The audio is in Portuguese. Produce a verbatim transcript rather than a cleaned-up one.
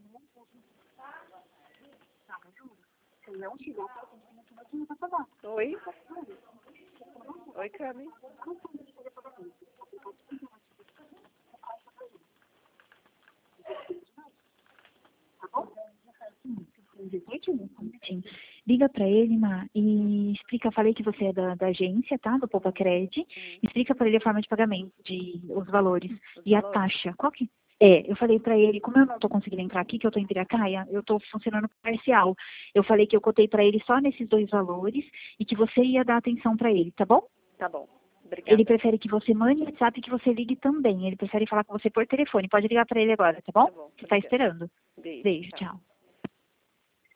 Oi? Oi, Cami. Sim. Liga pra ele, Ma, e explica, falei que você é da, da agência, tá? Do Poupa Cred. Explica pra ele a forma de pagamento, de, os valores Os e a valores? taxa. Qual que é? Eu falei pra ele, como eu não tô conseguindo entrar aqui, que eu tô em Piracaia, eu tô funcionando parcial. Eu falei que eu cotei pra ele só nesses dois valores e que você ia dar atenção pra ele, tá bom? Tá bom. Ele Obrigada. prefere que você mande WhatsApp e que você ligue também. Ele prefere falar com você por telefone. Pode ligar pra ele agora, tá bom? Tá bom. Você tá Obrigada. esperando. Beijo. Beijo, Tchau. tchau.